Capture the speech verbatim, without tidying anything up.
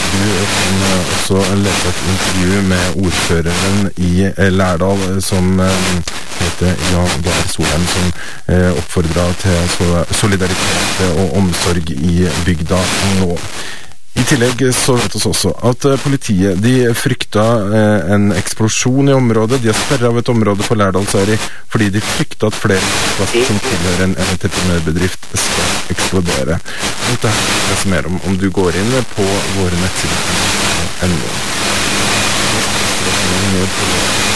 Du kan også lese et intervju med ordføreren i Lærdal som heter Jan Geir Solheim, som oppfordrer til solidaritet og omsorg i bygda nå. I tillegg så vet vi også at politiet de frykta en eksplosjon i området. De har sperret av et område på Lærdalsøri fordi de frykta at flere plasser som tilhører en entreprenørbedrift skal eksplodere. Dette her er det mer om om du går inn på våre nettsider. N O.